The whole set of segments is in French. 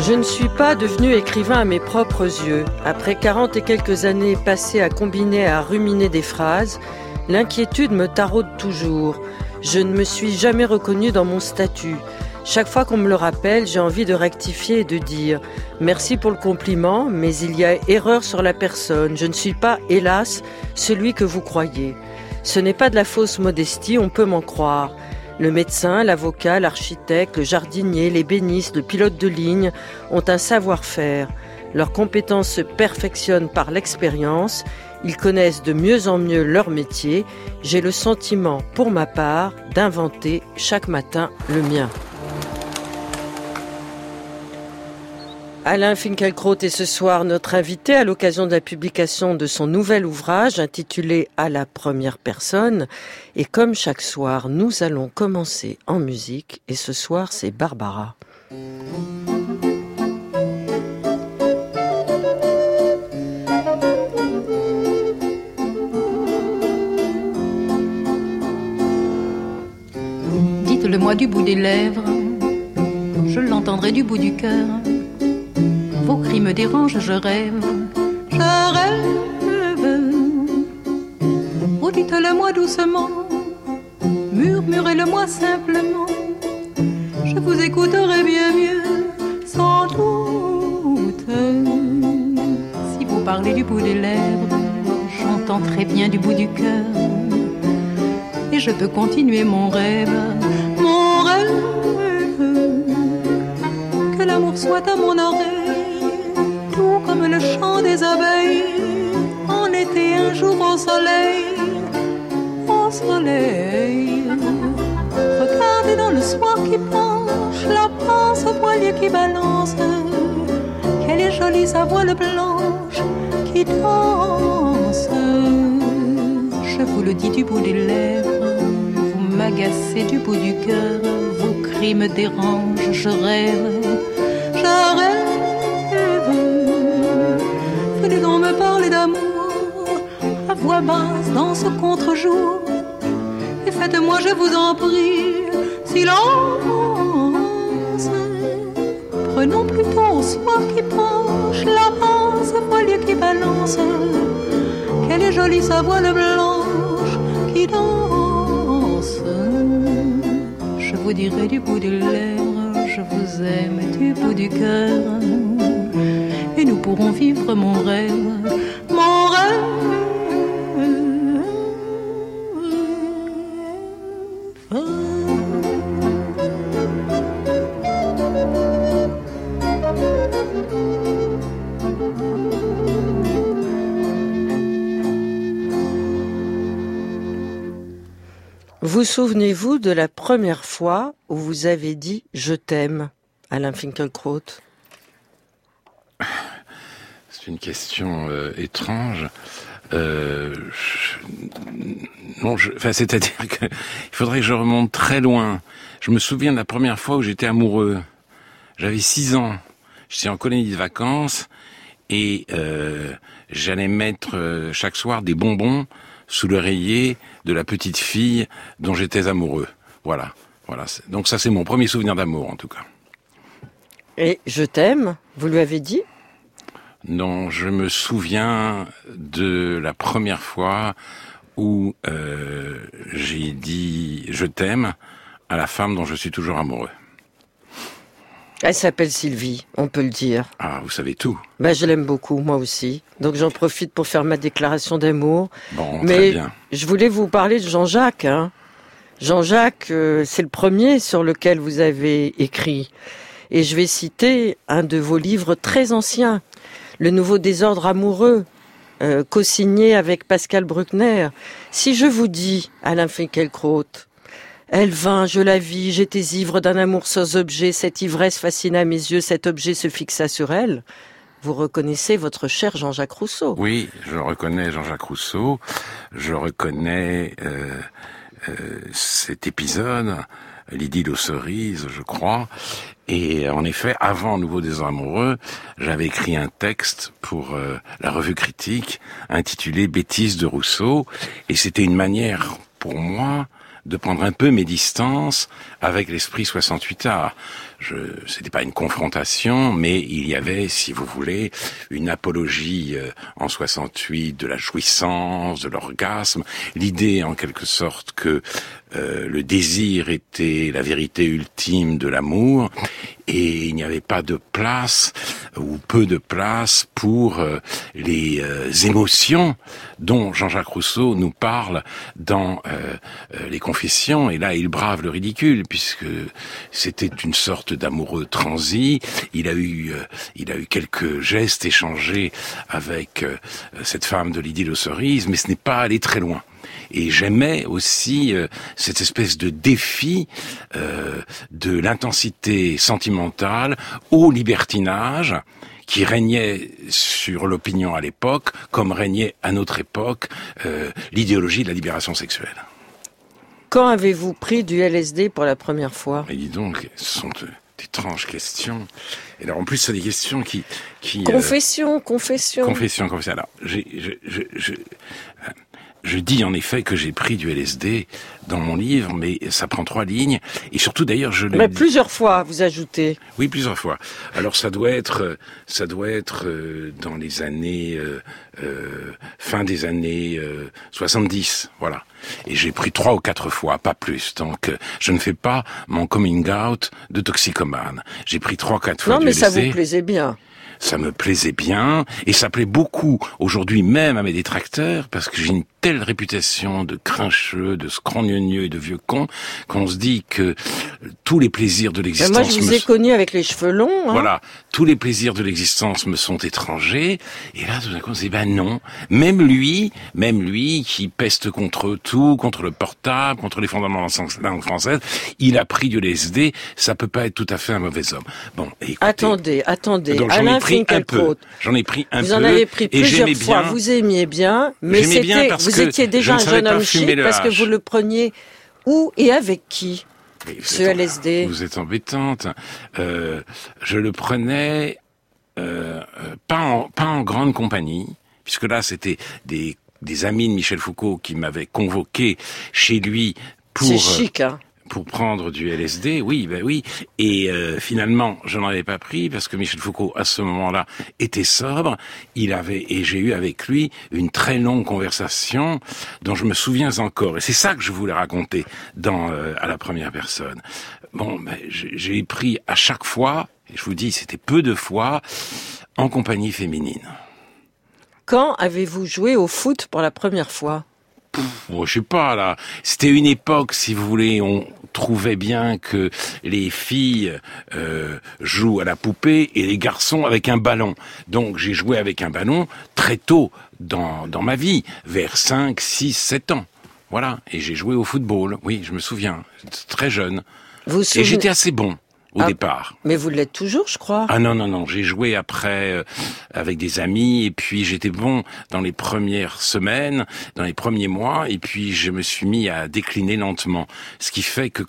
Je ne suis pas devenu écrivain à mes propres yeux. Après 40 et quelques années passées à combiner et à ruminer des phrases, l'inquiétude me taraude toujours. Je ne me suis jamais reconnu dans mon statut. Chaque fois qu'on me le rappelle, j'ai envie de rectifier et de dire « Merci pour le compliment, mais il y a erreur sur la personne. Je ne suis pas, hélas, celui que vous croyez. Ce n'est pas de la fausse modestie, on peut m'en croire. Le médecin, l'avocat, l'architecte, le jardinier, l'ébéniste, le pilote de ligne ont un savoir-faire. Leurs compétences se perfectionnent par l'expérience. Ils connaissent de mieux en mieux leur métier. J'ai le sentiment, pour ma part, d'inventer chaque matin le mien. » Alain Finkielkraut est ce soir notre invité à l'occasion de la publication de son nouvel ouvrage intitulé « À la première personne ». Et comme chaque soir, nous allons commencer en musique. Et ce soir, c'est Barbara. Dites-le-moi du bout des lèvres, je l'entendrai du bout du cœur. Vos cris me dérangent, je rêve. Oh, dites-le-moi doucement, murmurez-le-moi simplement. Je vous écouterai bien mieux, sans doute. Si vous parlez du bout des lèvres, j'entends très bien du bout du cœur. Et je peux continuer mon rêve, que l'amour soit à mon oreille, tout comme le chant des abeilles, en été un jour au soleil, au soleil. Regardez dans le soir qui penche, la panse au voilier qui balance, quelle est jolie sa voile blanche qui danse. Je vous le dis du bout des lèvres, vous m'agacez du bout du cœur, vos cris me dérangent, je rêve. Venez donc me parler d'amour à voix basse dans ce contre-jour, et faites-moi, je vous en prie, silence. Prenons plutôt au soir qui penche, la panse au voilier qui balance, quelle est jolie sa voile blanche qui danse. Je vous dirai du bout des lèvres, je vous aime du bout du cœur, et nous pourrons vivre mon rêve, mon rêve. Vous souvenez-vous de la première fois où vous avez dit « je t'aime », Alain Finkielkraut ? C'est une question étrange. C'est-à-dire qu'il faudrait que je remonte très loin. Je me souviens de la première fois où j'étais amoureux. J'avais 6 ans. J'étais en colonie de vacances et j'allais mettre chaque soir des bonbons sous l'oreiller de la petite fille dont j'étais amoureux. Voilà. Donc ça, c'est mon premier souvenir d'amour, en tout cas. Et je t'aime, vous lui avez dit ? Non, je me souviens de la première fois où j'ai dit « je t'aime » à la femme dont je suis toujours amoureux. Elle s'appelle Sylvie, on peut le dire. Ah, vous savez tout. Je l'aime beaucoup, moi aussi. Donc j'en profite pour faire ma déclaration d'amour. Bon, mais très bien. Je voulais vous parler de Jean-Jacques. Jean-Jacques, c'est le premier sur lequel vous avez écrit. Et je vais citer un de vos livres très anciens, Le Nouveau désordre amoureux, co-signé avec Pascal Bruckner. Si je vous dis, Alain Finkielkraut, elle vint, je la vis, j'étais ivre d'un amour sans objet, cette ivresse fascina mes yeux, cet objet se fixa sur elle. Vous reconnaissez votre cher Jean-Jacques Rousseau. Oui, je reconnais Jean-Jacques Rousseau, je reconnais cet épisode, l'idylle aux cerises, je crois. Et en effet, avant Nouveau désordre amoureux, j'avais écrit un texte pour la revue Critique intitulé Bêtises de Rousseau, et c'était une manière pour moi de prendre un peu mes distances avec l'esprit 68 art. c'était pas une confrontation, mais il y avait, si vous voulez, une apologie en 68 de la jouissance, de l'orgasme, l'idée en quelque sorte que le désir était la vérité ultime de l'amour, et il n'y avait pas de place, ou peu de place, pour les émotions dont Jean-Jacques Rousseau nous parle dans les Confessions, et là il brave le ridicule, puisque c'était une sorte d'amoureux transi. Il a eu quelques gestes échangés avec cette femme de l'idylle aux cerises, mais ce n'est pas allé très loin. Et j'aimais aussi cette espèce de défi de l'intensité sentimentale au libertinage qui régnait sur l'opinion à l'époque, comme régnait à notre époque l'idéologie de la libération sexuelle. Quand avez-vous pris du LSD pour la première fois ? Et dis donc, ce sont d'étranges questions. Et alors en plus, c'est des questions qui Confession. Alors, je dis en effet que j'ai pris du LSD dans mon livre, mais ça prend 3 lignes. Et surtout, d'ailleurs, je le dis... plusieurs fois, vous ajoutez. Oui, plusieurs fois. Alors, ça doit être dans les années... fin des années 70, voilà. Et j'ai pris 3 ou 4 fois, pas plus. Donc, je ne fais pas mon coming out de toxicomane. J'ai pris 3 ou 4 fois du LSD. Non, mais ça vous plaisait bien. Ça me plaisait bien, et ça plaît beaucoup aujourd'hui même à mes détracteurs, parce que j'ai une telle réputation de grincheux, de scrogneux et de vieux con, qu'on se dit que tous les plaisirs de l'existence... Moi, je vous ai connu avec les cheveux longs. Hein. Voilà, tous les plaisirs de l'existence me sont étrangers, et là, tout d'un coup, on se dit, non, même lui qui peste contre tout, contre le portable, contre les fondements de la langue française, il a pris du LSD, ça peut pas être tout à fait un mauvais homme. Bon, écoutez, attendez. Donc, J'en ai pris un peu. Vous en avez pris plusieurs fois. Bien. Vous aimiez bien, mais vous étiez déjà un jeune homme chic parce que vous le preniez où et avec qui, ce LSD? Vous êtes embêtante. Je le prenais pas en grande compagnie, puisque là c'était des amis de Michel Foucault qui m'avaient convoqué chez lui pour... C'est chic, hein. Pour prendre du LSD, oui. Et finalement, je n'en avais pas pris parce que Michel Foucault, à ce moment-là, était sobre. Et j'ai eu avec lui une très longue conversation dont je me souviens encore. Et c'est ça que je voulais raconter à la première personne. Bon, j'ai pris à chaque fois, et je vous dis, c'était peu de fois, en compagnie féminine. Quand avez-vous joué au foot pour la première fois ? Je sais pas, là. C'était une époque, si vous voulez, on trouvait bien que les filles jouent à la poupée et les garçons avec un ballon. Donc j'ai joué avec un ballon très tôt dans ma vie, vers 5, 6, 7 ans. Voilà. Et j'ai joué au football. Oui, je me souviens. Très jeune. Et j'étais assez bon. Au départ. Mais vous l'êtes toujours, je crois. Ah non. J'ai joué après avec des amis, et puis j'étais bon dans les premières semaines, dans les premiers mois, et puis je me suis mis à décliner lentement. Ce qui fait que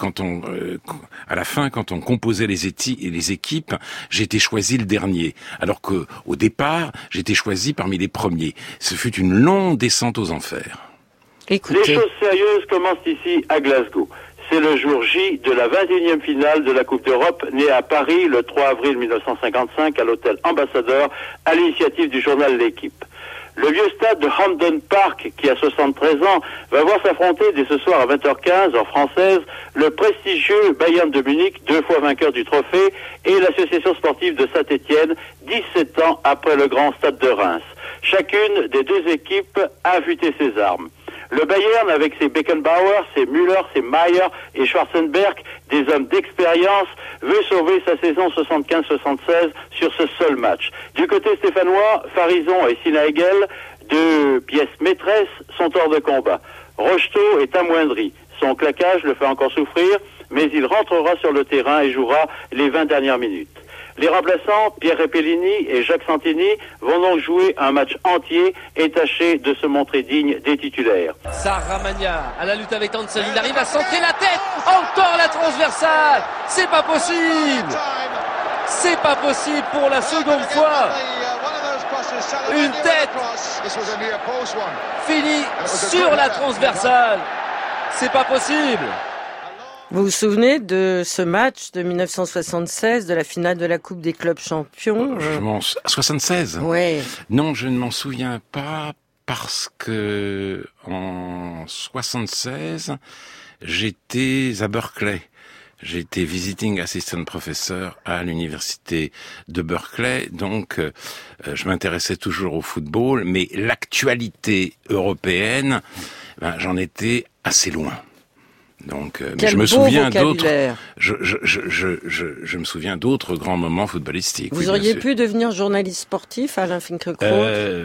à la fin, quand on composait les équipes, j'étais choisi le dernier. Alors que au départ, j'étais choisi parmi les premiers. Ce fut une longue descente aux enfers. Écoutez. Les choses sérieuses commencent ici à Glasgow. C'est le jour J de la 21e finale de la Coupe d'Europe, née à Paris le 3 avril 1955 à l'hôtel Ambassadeur, à l'initiative du journal L'Équipe. Le vieux stade de Hampden Park, qui a 73 ans, va voir s'affronter dès ce soir à 20h15, heure française, le prestigieux Bayern de Munich, 2 fois vainqueur du trophée, et l'association sportive de Saint-Étienne, 17 ans après le grand stade de Reims. Chacune des 2 équipes a affûté ses armes. Le Bayern, avec ses Beckenbauer, ses Müller, ses Maier et Schwarzenberg, des hommes d'expérience, veut sauver sa saison 75-76 sur ce seul match. Du côté stéphanois, Farison et Sinaegel, 2 pièces maîtresses, sont hors de combat. Rocheteau est amoindri. Son claquage le fait encore souffrir, mais il rentrera sur le terrain et jouera les 20 dernières minutes. Les remplaçants, Pierre Repellini et Jacques Santini, vont donc jouer un match entier et tâcher de se montrer dignes des titulaires. Saramagna à la lutte avec Hansen, il arrive à centrer la tête, encore la transversale, c'est pas possible pour la seconde fois, une tête finie sur la transversale, c'est pas possible. Vous vous souvenez de ce match de 1976, de la finale de la Coupe des clubs champions 76 ? Ouais. Non, je ne m'en souviens pas parce que en 76, j'étais à Berkeley. J'étais visiting assistant professor à l'université de Berkeley, donc je m'intéressais toujours au football, mais l'actualité européenne, j'en étais assez loin. Donc, mais je me souviens d'autres. Je me souviens d'autres grands moments footballistiques. Vous auriez pu devenir journaliste sportif, Alain Finkielkraut ?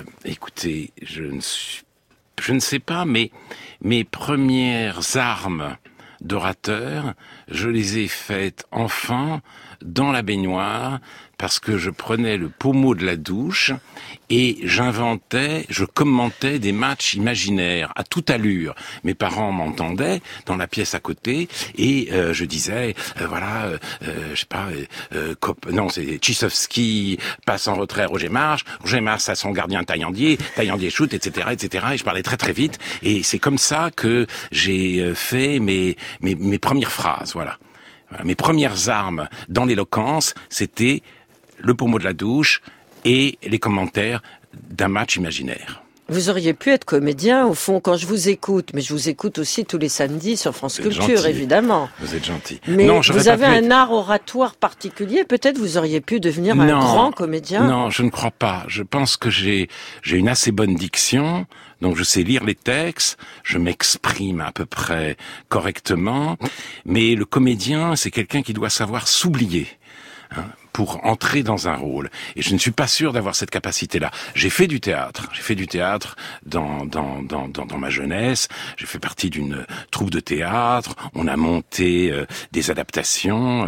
Écoutez, je ne sais pas, mais mes premières armes d'orateur, je les ai faites enfant dans la baignoire parce que je prenais le pommeau de la douche et je commentais des matchs imaginaires à toute allure. Mes parents m'entendaient dans la pièce à côté et je disais je sais pas c'est Tchisovski passe en retrait Roger Marsh à son gardien Taillandier shoot, etc. et je parlais très très vite et c'est comme ça que j'ai fait mes premières phrases, voilà. Mes premières armes dans l'éloquence, c'était le pommeau de la douche et les commentaires d'un match imaginaire. Vous auriez pu être comédien, au fond, quand je vous écoute, mais je vous écoute aussi tous les samedis sur France Culture, évidemment. Vous êtes gentil. Mais non, vous avez un art oratoire particulier, peut-être vous auriez pu devenir un grand comédien. Non, je ne crois pas. Je pense que j'ai une assez bonne diction, donc je sais lire les textes, je m'exprime à peu près correctement, mais le comédien, c'est quelqu'un qui doit savoir s'oublier. Pour entrer dans un rôle. Et je ne suis pas sûr d'avoir cette capacité-là. J'ai fait du théâtre dans ma jeunesse. J'ai fait partie d'une troupe de théâtre. On a monté des adaptations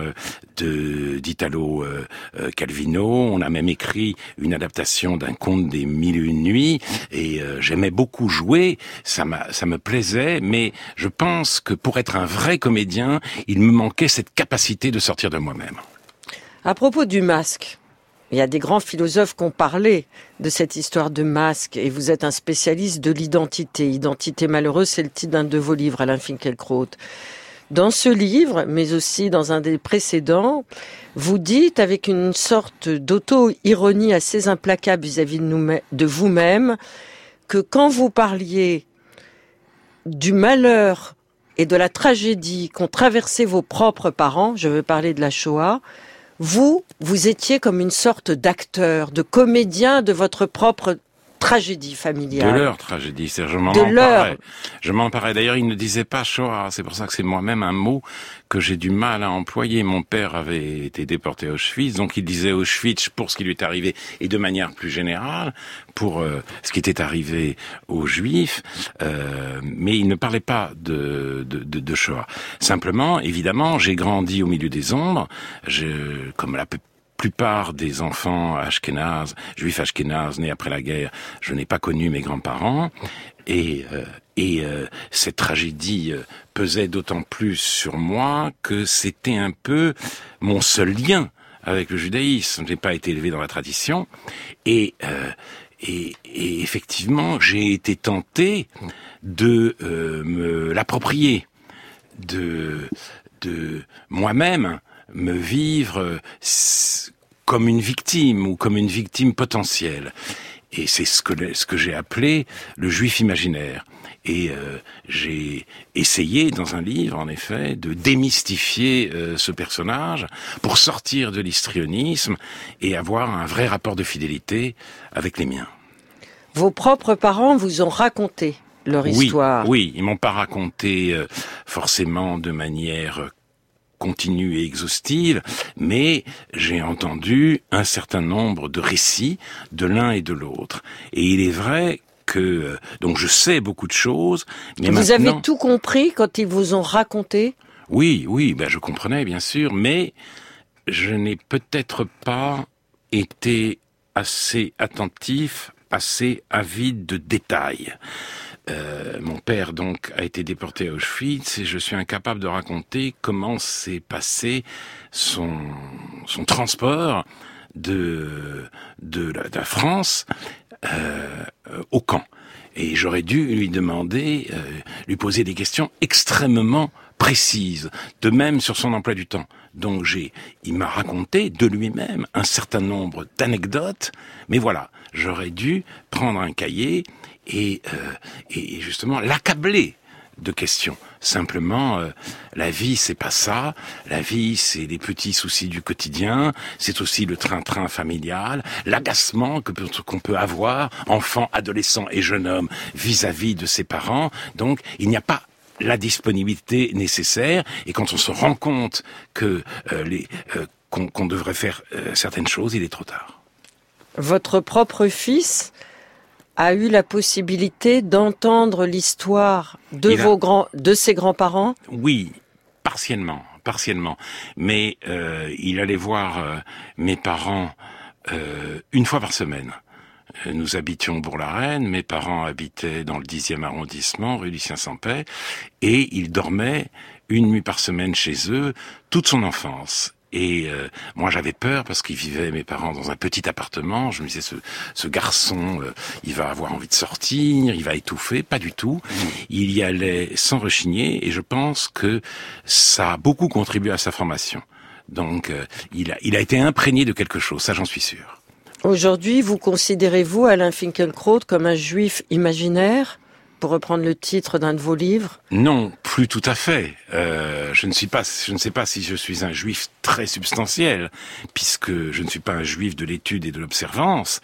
d'Italo Calvino. On a même écrit une adaptation d'un conte des 1001 nuits. Et j'aimais beaucoup jouer. Ça me plaisait. Mais je pense que pour être un vrai comédien, il me manquait cette capacité de sortir de moi-même. À propos du masque, il y a des grands philosophes qui ont parlé de cette histoire de masque et vous êtes un spécialiste de l'identité. Identité malheureuse, c'est le titre d'un de vos livres, Alain Finkielkraut. Dans ce livre, mais aussi dans un des précédents, vous dites avec une sorte d'auto-ironie assez implacable vis-à-vis de vous-même que quand vous parliez du malheur et de la tragédie qu'ont traversé vos propres parents, je veux parler de la Shoah, vous étiez comme une sorte d'acteur, de comédien de votre propre tragédie familiale. De leur tragédie, c'est-à-dire je m'en emparais. D'ailleurs, il ne disait pas Shoah, c'est pour ça que c'est moi-même un mot que j'ai du mal à employer. Mon père avait été déporté à Auschwitz, donc il disait Auschwitz pour ce qui lui est arrivé, et de manière plus générale, pour ce qui était arrivé aux Juifs, mais il ne parlait pas de Shoah. Simplement, évidemment, j'ai grandi au milieu des ombres, comme la plupart des enfants juifs ashkénazes nés après la guerre, je n'ai pas connu mes grands-parents et cette tragédie pesait d'autant plus sur moi que c'était un peu mon seul lien avec le judaïsme. Je n'ai pas été élevé dans la tradition et effectivement, j'ai été tenté de me l'approprier, de moi-même me vivre comme une victime ou comme une victime potentielle. Et c'est ce que j'ai appelé le juif imaginaire. Et j'ai essayé dans un livre, en effet, de démystifier ce personnage pour sortir de l'histrionisme et avoir un vrai rapport de fidélité avec les miens. Vos propres parents vous ont raconté leur histoire. Oui, ils m'ont pas raconté forcément de manière continue et exhaustive, mais j'ai entendu un certain nombre de récits de l'un et de l'autre. Et il est vrai que donc je sais beaucoup de choses, mais vous avez tout compris quand ils vous ont raconté? Oui, je comprenais bien sûr, mais je n'ai peut-être pas été assez attentif, assez avide de détails. Mon père donc a été déporté à Auschwitz et je suis incapable de raconter comment s'est passé son transport de la France au camp. Et j'aurais dû lui poser des questions extrêmement précises, de même sur son emploi du temps. Donc il m'a raconté de lui-même un certain nombre d'anecdotes, mais voilà, j'aurais dû prendre un cahier et justement l'accabler de questions. Simplement, la vie, c'est pas ça. La vie, c'est les petits soucis du quotidien. C'est aussi le train-train familial, l'agacement qu'on peut avoir, enfant, adolescent et jeune homme, vis-à-vis de ses parents. Donc, il n'y a pas la disponibilité nécessaire. Et quand on se rend compte que qu'on devrait faire certaines choses, il est trop tard. Votre propre fils a eu la possibilité d'entendre l'histoire de ses grands-parents? Oui, partiellement. Mais il allait voir mes parents une fois par semaine. Nous habitions Bourg-la-Reine, mes parents habitaient dans le 10e arrondissement, rue Lucien-Sampaix, et il dormait une nuit par semaine chez eux toute son enfance. Et moi j'avais peur parce qu'ils vivaient, mes parents, dans un petit appartement. Je me disais, ce garçon, il va avoir envie de sortir, il va étouffer. Pas du tout. Il y allait sans rechigner et je pense que ça a beaucoup contribué à sa formation. Donc il a été imprégné de quelque chose, ça j'en suis sûr. Aujourd'hui, vous considérez-vous Alain Finkielkraut comme un juif imaginaire, pour reprendre le titre d'un de vos livres? Non, plus tout à fait. Je ne sais pas si je suis un juif très substantiel, puisque je ne suis pas un juif de l'étude et de l'observance.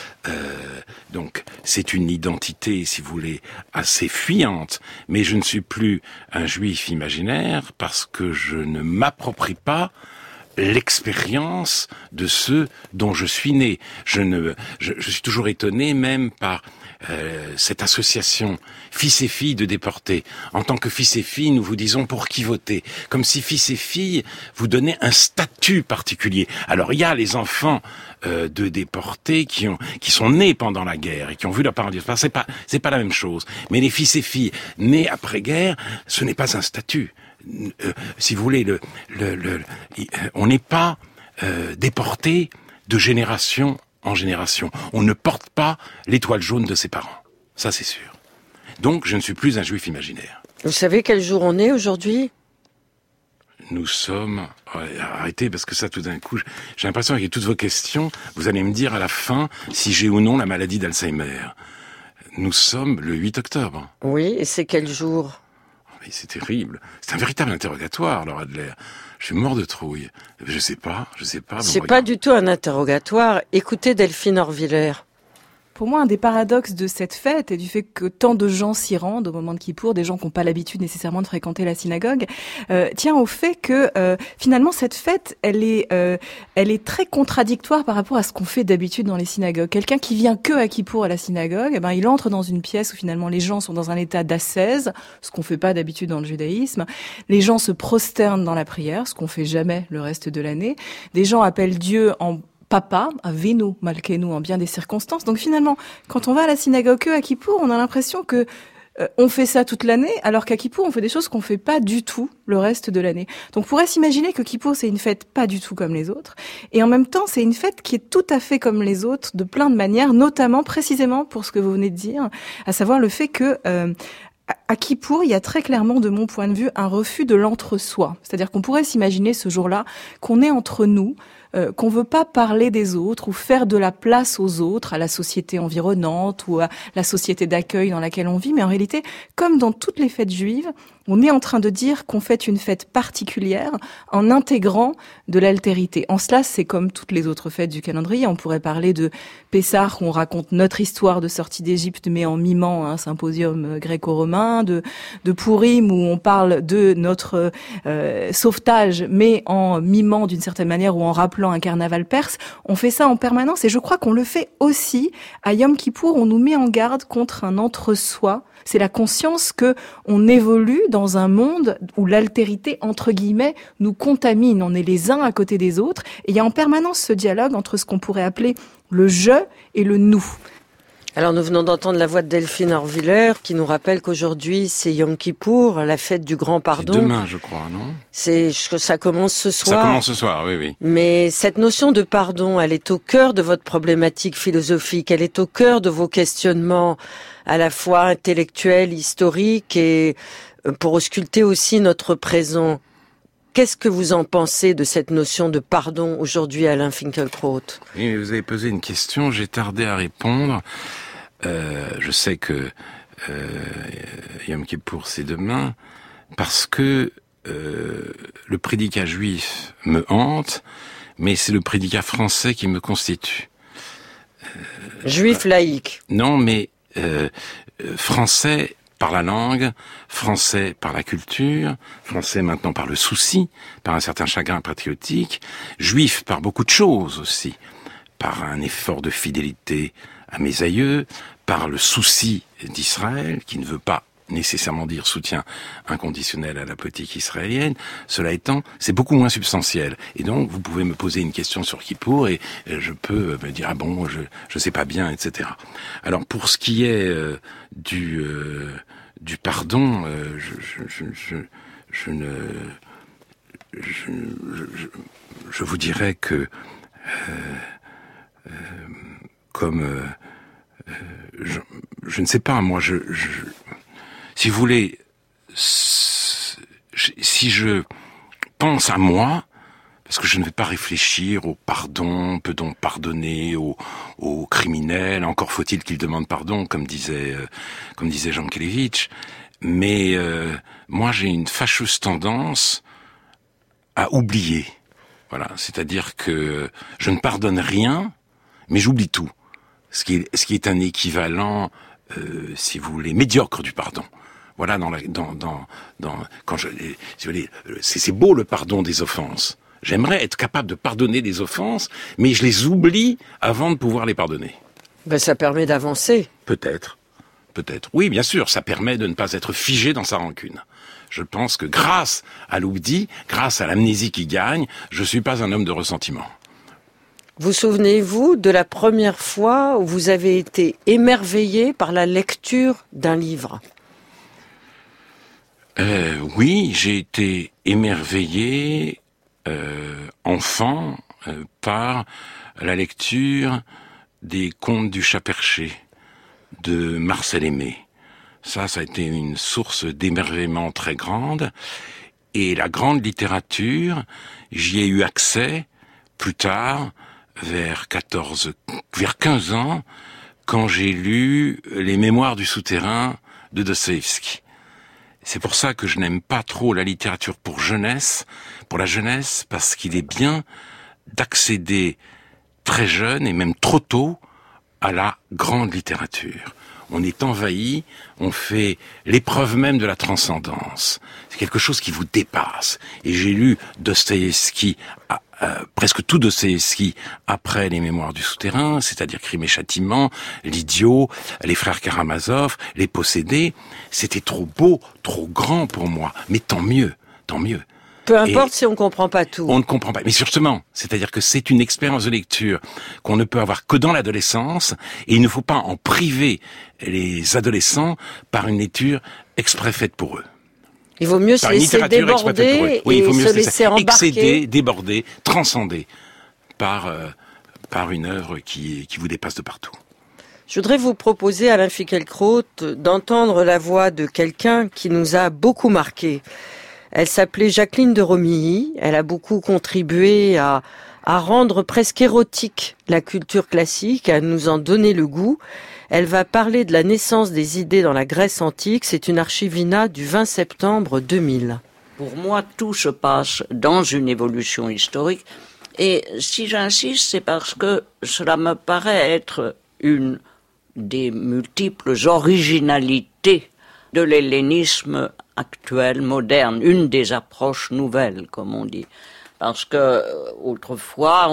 Donc, c'est une identité, si vous voulez, assez fuyante. Mais je ne suis plus un juif imaginaire parce que je ne m'approprie pas l'expérience de ceux dont je suis né. Je suis toujours étonné même par cette association fils et filles de déportés. En tant que fils et filles, nous vous disons pour qui voter. Comme si fils et filles vous donnaient un statut particulier. Alors il y a les enfants de déportés qui sont nés pendant la guerre et qui ont vu leurs parents disparaître. C'est pas la même chose. Mais les fils et filles nés après-guerre, ce n'est pas un statut. Si vous voulez, on n'est pas déporté de génération en génération. On ne porte pas l'étoile jaune de ses parents. Ça, c'est sûr. Donc, je ne suis plus un juif imaginaire. Vous savez quel jour on est aujourd'hui? Nous sommes... arrêtez, parce que ça, tout d'un coup, j'ai l'impression qu'avec toutes vos questions, vous allez me dire à la fin si j'ai ou non la maladie d'Alzheimer. Nous sommes le 8 octobre. Oui, et c'est quel jour? Mais c'est terrible. C'est un véritable interrogatoire, Laura Adler. Je suis mort de trouille. Je sais pas. C'est pas du tout un interrogatoire. Écoutez Delphine Orviller. Pour moi, un des paradoxes de cette fête et du fait que tant de gens s'y rendent au moment de Kippour, des gens qui n'ont pas l'habitude nécessairement de fréquenter la synagogue, tient au fait que finalement cette fête, elle est très contradictoire par rapport à ce qu'on fait d'habitude dans les synagogues. Quelqu'un qui vient que à Kippour à la synagogue, il entre dans une pièce où finalement les gens sont dans un état d'ascèse, ce qu'on fait pas d'habitude dans le judaïsme. Les gens se prosternent dans la prière, ce qu'on fait jamais le reste de l'année. Des gens appellent Dieu en Papa, Avinu Malkeinu en bien des circonstances. Donc finalement, quand on va à la synagogue que à Kippour, on a l'impression que on fait ça toute l'année, alors qu'à Kippour, on fait des choses qu'on fait pas du tout le reste de l'année. Donc on pourrait s'imaginer que Kippour, c'est une fête pas du tout comme les autres. Et en même temps, c'est une fête qui est tout à fait comme les autres, de plein de manières, notamment précisément pour ce que vous venez de dire, à savoir le fait que... à Kippour, il y a très clairement, de mon point de vue, un refus de l'entre-soi. C'est-à-dire qu'on pourrait s'imaginer ce jour-là qu'on est entre nous, qu'on veut pas parler des autres ou faire de la place aux autres, à la société environnante ou à la société d'accueil dans laquelle on vit. Mais en réalité, comme dans toutes les fêtes juives, on est en train de dire qu'on fait une fête particulière en intégrant de l'altérité. En cela, c'est comme toutes les autres fêtes du calendrier. On pourrait parler de Pessah, où on raconte notre histoire de sortie d'Égypte, mais en mimant un symposium gréco-romain, de Pourim, où on parle de notre sauvetage, mais en mimant d'une certaine manière ou en rappelant un carnaval perse. On fait ça en permanence et je crois qu'on le fait aussi à Yom Kippour. On nous met en garde contre un entre-soi. C'est la conscience que on évolue dans un monde où l'altérité, entre guillemets, nous contamine. On est les uns à côté des autres. Et il y a en permanence ce dialogue entre ce qu'on pourrait appeler le « je » et le « nous ». Alors nous venons d'entendre la voix de Delphine Orviller qui nous rappelle qu'aujourd'hui c'est Yom Kippour, la fête du grand pardon. C'est demain, je crois, non? Ça commence ce soir. Ça commence ce soir, oui. Mais cette notion de pardon, elle est au cœur de votre problématique philosophique, elle est au cœur de vos questionnements à la fois intellectuels, historiques et pour ausculter aussi notre présent. Qu'est-ce que vous en pensez de cette notion de pardon aujourd'hui, Alain Finkielkraut? Oui, mais vous avez posé une question, j'ai tardé à répondre. Je sais que Yom Kippour c'est demain, parce que le prédicat juif me hante, mais c'est le prédicat français qui me constitue. Juif laïque. Non, mais français par la langue, français par la culture, français maintenant par le souci, par un certain chagrin patriotique, juif par beaucoup de choses aussi, par un effort de fidélité à mes aïeux, par le souci d'Israël, qui ne veut pas nécessairement dire soutien inconditionnel à la politique israélienne. Cela étant, c'est beaucoup moins substantiel. Et donc, vous pouvez me poser une question sur Kippour et je peux me dire, ah bon, je sais pas bien, etc. Alors, pour ce qui est du pardon, je vous dirais que comme je ne sais pas, moi, si vous voulez, si je pense à moi, parce que je ne vais pas réfléchir au pardon, peut-on pardonner aux criminels, encore faut-il qu'ils demandent pardon, comme disait Jean Kelevitch, mais moi j'ai une fâcheuse tendance à oublier. Voilà, c'est-à-dire que je ne pardonne rien, mais j'oublie tout. Ce qui est un équivalent, si vous voulez, médiocre du pardon. Voilà, quand si vous voulez, c'est beau le pardon des offenses. J'aimerais être capable de pardonner des offenses, mais je les oublie avant de pouvoir les pardonner. Ben, ça permet d'avancer. Peut-être. Oui, bien sûr, ça permet de ne pas être figé dans sa rancune. Je pense que grâce à l'oubli, grâce à l'amnésie qui gagne, je suis pas un homme de ressentiment. Vous souvenez-vous de la première fois où vous avez été émerveillé par la lecture d'un livre? Oui, j'ai été émerveillé, enfant, par la lecture des Contes du Chat perché de Marcel Aimé. Ça a été une source d'émerveillement très grande. Et la grande littérature, j'y ai eu accès plus tard, vers 15 ans, quand j'ai lu Les Mémoires du souterrain de Dostoïevski. C'est pour ça que je n'aime pas trop la littérature pour la jeunesse, parce qu'il est bien d'accéder très jeune et même trop tôt à la grande littérature. On est envahi, on fait l'épreuve même de la transcendance. C'est quelque chose qui vous dépasse. Et j'ai lu Dostoïevski, presque tout Dostoïevski après Les Mémoires du souterrain, c'est-à-dire Crime et Châtiment, L'Idiot, Les Frères Karamazov, Les Possédés. C'était trop beau, trop grand pour moi. Mais tant mieux. Peu importe si on comprend pas tout. On ne comprend pas. Mais justement, c'est-à-dire que c'est une expérience de lecture qu'on ne peut avoir que dans l'adolescence, et il ne faut pas en priver les adolescents par une lecture exprès faite pour eux. Il vaut mieux se laisser déborder et se laisser embarquer. Excéder, déborder, transcender par une œuvre qui vous dépasse de partout. Je voudrais vous proposer, Alain Finkielkraut, d'entendre la voix de quelqu'un qui nous a beaucoup marqué. Elle s'appelait Jacqueline de Romilly. Elle a beaucoup contribué à rendre presque érotique la culture classique, à nous en donner le goût. Elle va parler de la naissance des idées dans la Grèce antique. C'est une archivina du 20 septembre 2000. Pour moi, tout se passe dans une évolution historique. Et si j'insiste, c'est parce que cela me paraît être une des multiples originalités de l'hellénisme actuel, moderne, une des approches nouvelles, comme on dit. Parce que autrefois,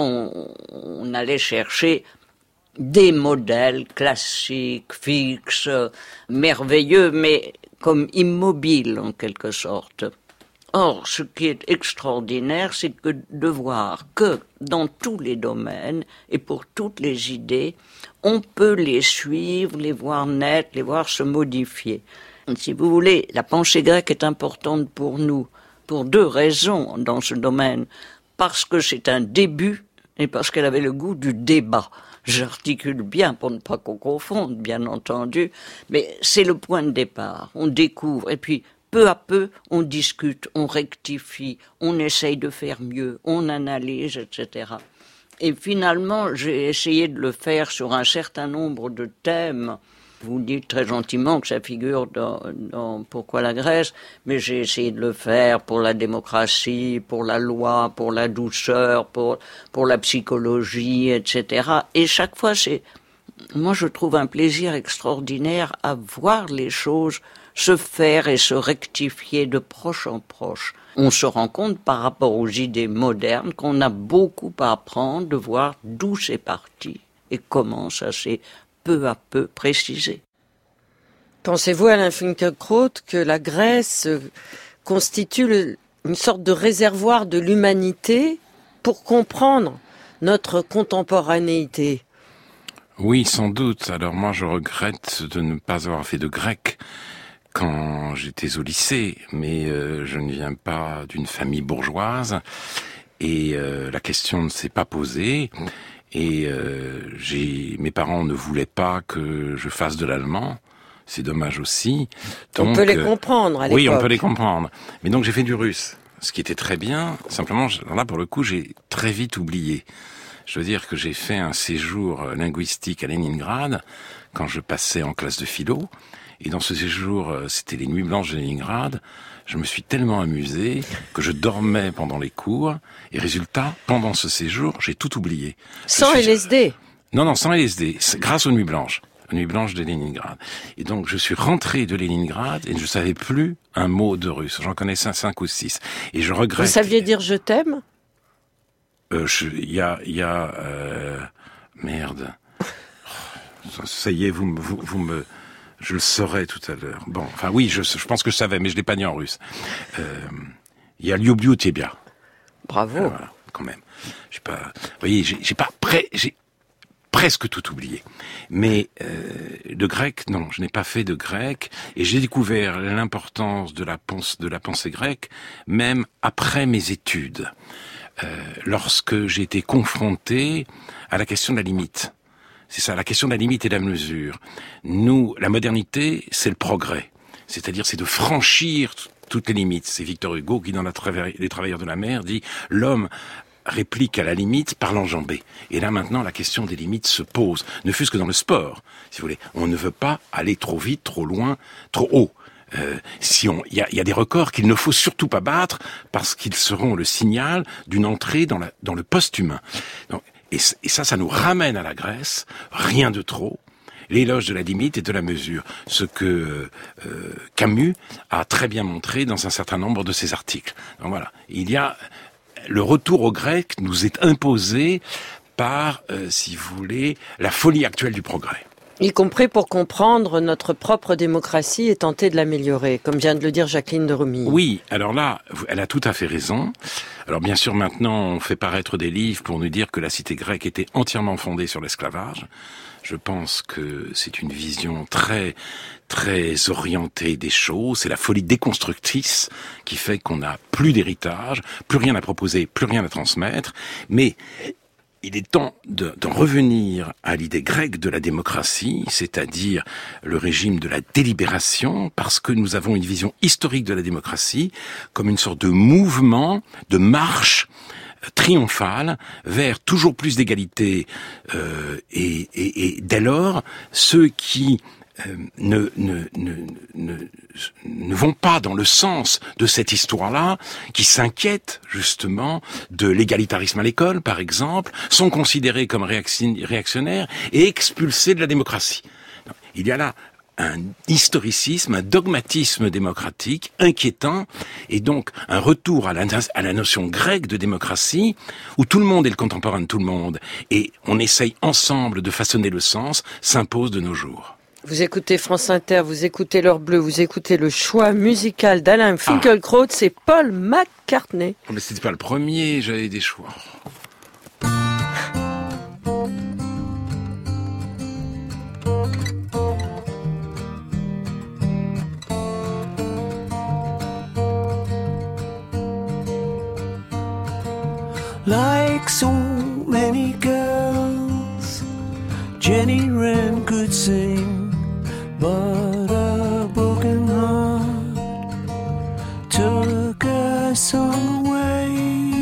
on allait chercher des modèles classiques, fixes, merveilleux, mais comme immobiles en quelque sorte. Or, ce qui est extraordinaire, c'est que de voir que dans tous les domaines et pour toutes les idées, on peut les suivre, les voir naître, les voir se modifier. Si vous voulez, la pensée grecque est importante pour nous, pour deux raisons dans ce domaine. Parce que c'est un début et parce qu'elle avait le goût du débat. J'articule bien pour ne pas qu'on confonde, bien entendu, mais c'est le point de départ. On découvre, et puis peu à peu, on discute, on rectifie, on essaye de faire mieux, on analyse, etc. Et finalement, j'ai essayé de le faire sur un certain nombre de thèmes. Vous dites très gentiment que ça figure dans Pourquoi la Grèce, mais j'ai essayé de le faire pour la démocratie, pour la loi, pour la douceur, pour la psychologie, etc. Et chaque fois, moi je trouve un plaisir extraordinaire à voir les choses se faire et se rectifier de proche en proche. On se rend compte par rapport aux idées modernes qu'on a beaucoup à apprendre de voir d'où c'est parti et comment ça s'est peu à peu précisé. Pensez-vous, Alain Finkielkraut, que la Grèce constitue une sorte de réservoir de l'humanité pour comprendre notre contemporanéité? Oui, sans doute. Alors moi, je regrette de ne pas avoir fait de grec quand j'étais au lycée, mais je ne viens pas d'une famille bourgeoise et la question ne s'est pas posée. Et mes parents ne voulaient pas que je fasse de l'allemand. C'est dommage aussi. Donc, on peut les comprendre à l'époque. Oui, on peut les comprendre. Mais donc j'ai fait du russe, ce qui était très bien. Simplement, là pour le coup, j'ai très vite oublié. Je veux dire que j'ai fait un séjour linguistique à Leningrad quand je passais en classe de philo. Et dans ce séjour, c'était les Nuits Blanches de Leningrad. Je me suis tellement amusé que je dormais pendant les cours. Et résultat, pendant ce séjour, j'ai tout oublié. Sans LSD? Non, sans LSD. C'est grâce aux Nuits Blanches de Leningrad. Et donc, je suis rentré de Leningrad et je ne savais plus un mot de russe. J'en connaissais 5 ou 6. Et je regrette... Vous saviez dire « je t'aime » ? Merde. Ça y est, vous me... Je le saurais tout à l'heure. Bon, enfin oui, je pense que je savais, mais je l'ai pas dit en russe. Il y a Lyubliu Tebia. Bravo. Voilà, quand même. Vous voyez, j'ai presque tout oublié. Mais de grec, non, je n'ai pas fait de grec, et j'ai découvert l'importance de la pensée grecque, même après mes études, lorsque j'ai été confronté à la question de la limite. C'est ça, la question de la limite et de la mesure. Nous, la modernité, c'est le progrès. C'est-à-dire, c'est de franchir toutes les limites. C'est Victor Hugo qui, dans Les Travailleurs de la mer, dit « L'homme réplique à la limite par l'enjambée ». Et là, maintenant, la question des limites se pose. Ne fût-ce que dans le sport, si vous voulez. On ne veut pas aller trop vite, trop loin, trop haut. Il y a des records qu'il ne faut surtout pas battre parce qu'ils seront le signal d'une entrée dans le post-humain. Donc, et ça nous ramène à la Grèce, rien de trop, l'éloge de la limite et de la mesure, ce que Camus a très bien montré dans un certain nombre de ses articles. Donc voilà, le retour au grec nous est imposé par, si vous voulez, la folie actuelle du progrès. Y compris pour comprendre notre propre démocratie et tenter de l'améliorer, comme vient de le dire Jacqueline de Romilly. Oui, alors là, elle a tout à fait raison. Alors bien sûr, maintenant, on fait paraître des livres pour nous dire que la cité grecque était entièrement fondée sur l'esclavage. Je pense que c'est une vision très, très orientée des choses. C'est la folie déconstructrice qui fait qu'on n'a plus d'héritage, plus rien à proposer, plus rien à transmettre. Mais il est temps d'en revenir à l'idée grecque de la démocratie, c'est-à-dire le régime de la délibération, parce que nous avons une vision historique de la démocratie comme une sorte de mouvement, de marche triomphale vers toujours plus d'égalité, et dès lors, ceux qui ne vont pas dans le sens de cette histoire-là, qui s'inquiètent justement de l'égalitarisme à l'école, par exemple, sont considérés comme réactionnaires et expulsés de la démocratie. Il y a là un historicisme, un dogmatisme démocratique inquiétant, et donc un retour à la notion grecque de démocratie, où tout le monde est le contemporain de tout le monde, et on essaye ensemble de façonner le sens, s'impose de nos jours. Vous écoutez France Inter, vous écoutez L'Heure Bleue, vous écoutez le choix musical d'Alain Finkielkraut, c'est Paul McCartney. Mais c'était pas le premier, j'avais des choix. Like so many girls, Jenny Wren could sing, but a broken heart took a song away.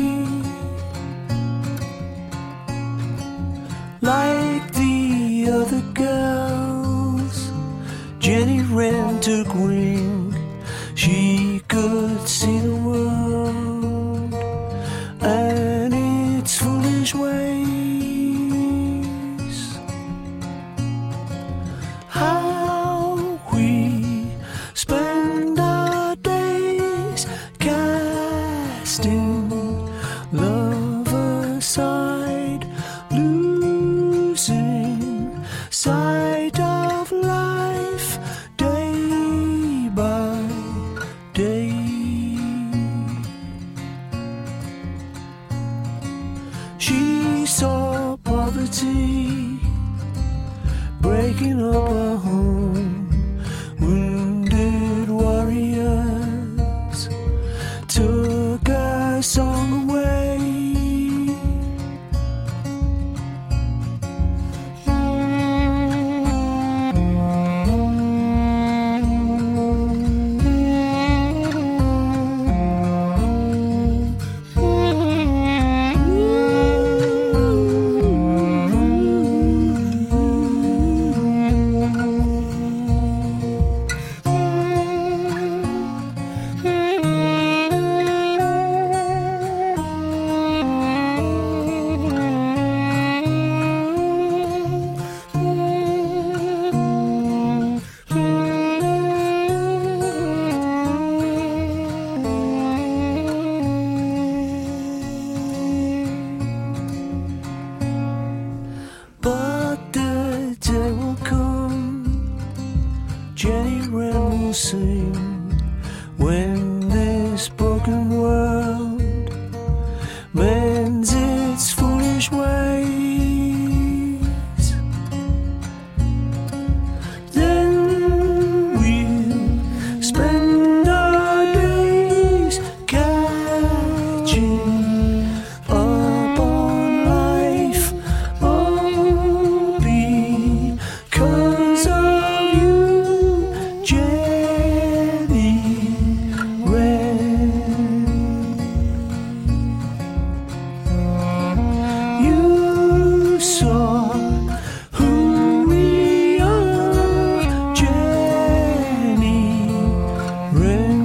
Like the other girls, Jenny Wren took wing. She could see the world and its foolish ways. How we spend our days casting love aside, losing sight of life day by day. She saw poverty breaking up her home. Wounded warriors took her song away. But the day will come, Jenny Wren will sing, when this broken world mends its foolish ways. Then we'll spend our days catching up on life. All because of you, Jenny Wren. You saw who we are, Jenny Wren.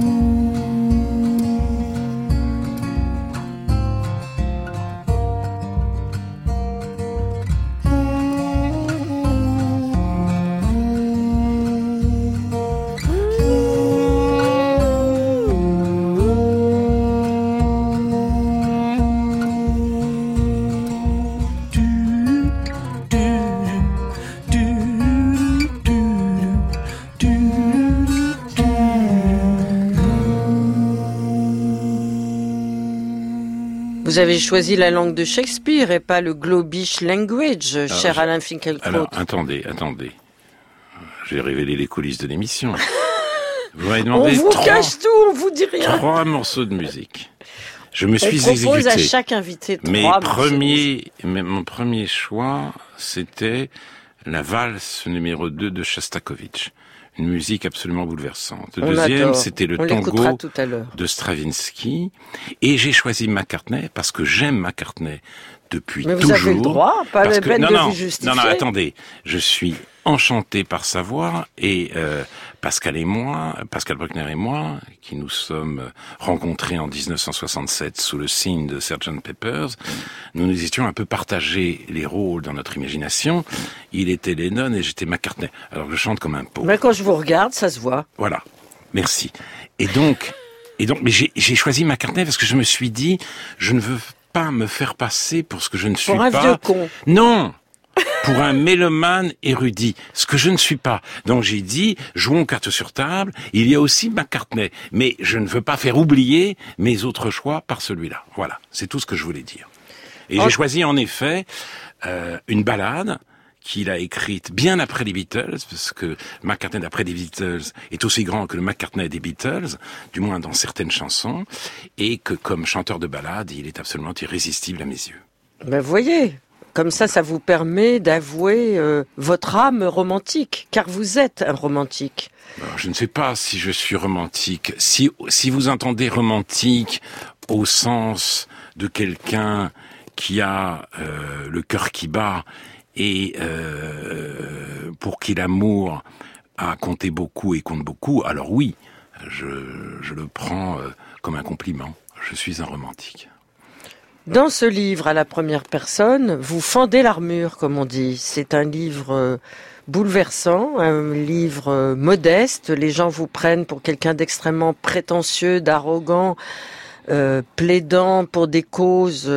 Vous avez choisi la langue de Shakespeare et pas le globish language, cher Alain Finkielkraut. Alors, attendez. J'ai révélé les coulisses de l'émission. Vous m'avez demandé On vous cache tout, on vous dit rien. 3 morceaux de musique. Je me suis On propose exécuté. à chaque invité 3 morceaux. Mon premier choix, c'était la valse numéro 2 de Shostakovich. Une musique absolument bouleversante. Le On deuxième, adore. c'était le On l'écoutera tango tout à l'heure. de Stravinsky. Et j'ai choisi McCartney parce que j'aime McCartney depuis Mais vous toujours. avez le droit, pas Parce la que- peine non, de non, vous justifier. Non, attendez. Je suis enchanté par sa voix et Pascal Bruckner et moi, qui nous sommes rencontrés en 1967 sous le signe de Sgt. Pepper's, nous étions un peu partagés les rôles dans notre imagination. Il était Lennon et j'étais McCartney. Alors je chante comme un pauvre. Mais quand je vous regarde, ça se voit. Voilà. Merci. Et donc, mais j'ai choisi McCartney parce que je me suis dit, je ne veux pas me faire passer pour ce que je ne suis Pour pas. un vieux con. Non! Pour un mélomane érudit, ce que je ne suis pas. Donc j'ai dit, jouons cartes sur table, il y a aussi McCartney, mais je ne veux pas faire oublier mes autres choix par celui-là. Voilà, c'est tout ce que je voulais dire. Et j'ai choisi en effet une ballade qu'il a écrite bien après les Beatles, parce que McCartney d'après les Beatles est aussi grand que le McCartney des Beatles, du moins dans certaines chansons, et que comme chanteur de ballade, il est absolument irrésistible à mes yeux. Ben voyez, Comme ça vous permet d'avouer votre âme romantique, car vous êtes un romantique. Alors, je ne sais pas si je suis romantique. Si vous entendez romantique au sens de quelqu'un qui a le cœur qui bat et pour qui l'amour a compté beaucoup et compte beaucoup, alors oui, je le prends comme un compliment. Je suis un romantique. Dans ce livre à la première personne, vous fendez l'armure, comme on dit. C'est un livre bouleversant, un livre modeste. Les gens vous prennent pour quelqu'un d'extrêmement prétentieux, d'arrogant, plaidant pour des causes